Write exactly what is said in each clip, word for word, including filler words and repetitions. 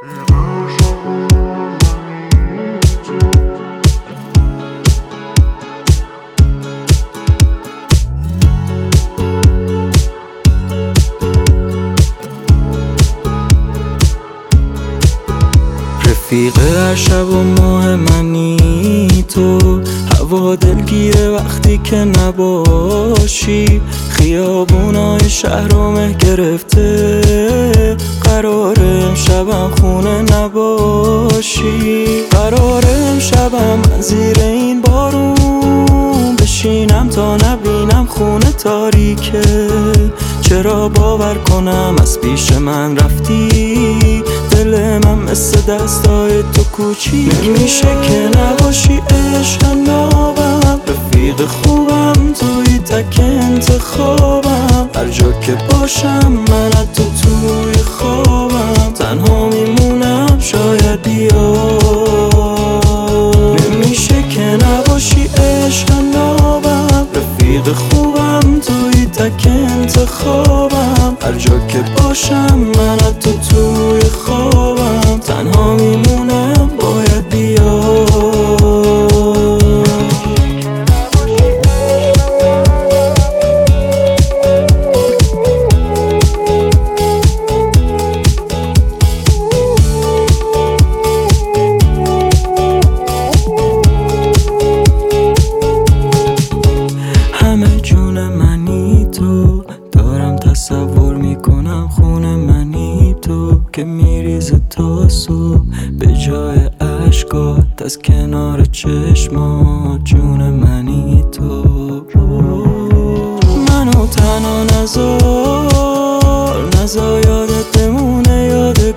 رفیق هر شب و ماه منی تو، هوا دلگیره وقتی که نباشی، خیابونای شهر رو مه گرفته، قراره امشبم خونه نباشی، قراره امشبم من زیر این بارون بشینم تا نبینم خونه تاریکه. چرا باور کنم از پیش من رفتی، دل من مثل دستای تو کوچیک نمیشه که نباشی. عشق نابم رفیق خوبم توی تک انتخابم، هر جا که باشم من از تو توی خوابم، تنها میمونم شاید بیای. نمیشه که نباشی. عشق نابم رفیق خوبم توی تک انتخابم، هر جا که باشم من از تو توی خوابم، تنها میمونم باید بیای. همه جون منی تو، دارم تصور میکنم خونه منی تو، که میریزه تا صبح به جای عشقات از کنار چشمات. جون منی تو، منو تنها نذار، نذار یادت بمونه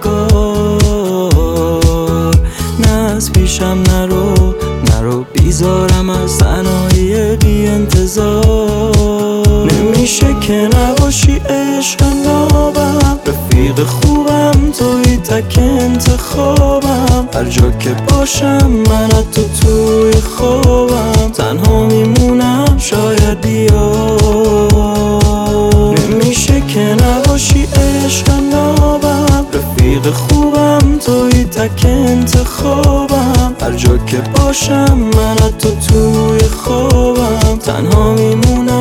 یادگار، نه از پیشم نرو نرو، بیزارم از تنهایی بی انتظار. نمیشه که نباشی. عشق نابم رفیق خوبم توی تک انتخابم، هر جا که باشم من از تو توی خوابم، تنها میمونم شاید بیای. نمیشه که نباشی. عشق نابم رفیق خوبم توی تک انتخابم، هر جا که باشم من از تو توی خوابم، تنها میمونم